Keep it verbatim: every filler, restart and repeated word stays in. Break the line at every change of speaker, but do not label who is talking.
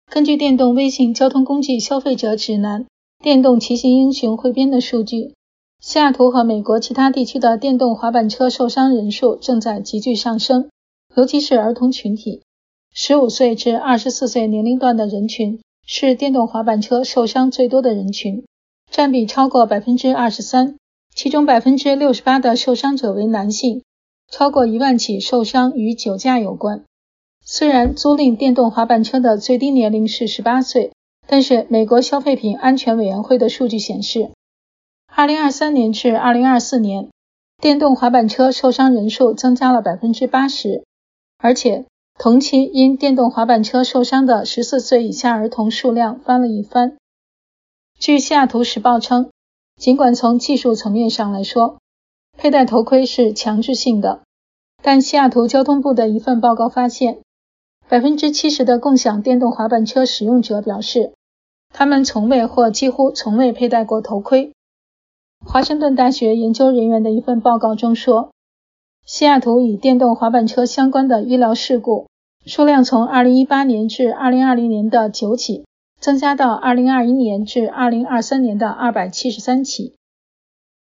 根据电动微型交通工具消费者指南电动骑行英雄汇编的数据，西雅图和美国其他地区的电动滑板车受伤人数正在急剧上升，尤其是儿童群体。十五岁至二十四岁年龄段的人群是电动滑板车受伤最多的人群，占比超过 百分之二十三， 其中 百分之六十八 的受伤者为男性，超过一万起受伤与酒驾有关。虽然租赁电动滑板车的最低年龄是十八岁，但是美国消费品安全委员会的数据显示，二零二三年至二零二四年，电动滑板车受伤人数增加了 百分之八十， 而且同期因电动滑板车受伤的十四岁以下儿童数量翻了一番。据西雅图时报称，尽管从技术层面上来说，佩戴头盔是强制性的，但西雅图交通部的一份报告发现， 百分之七十 的共享电动滑板车使用者表示，他们从未或几乎从未佩戴过头盔。华盛顿大学研究人员的一份报告中说，西雅图与电动滑板车相关的医疗事故数量从二零一八年至二零二零年的九起，增加到二零二一年至二零二三年的二百七十三起。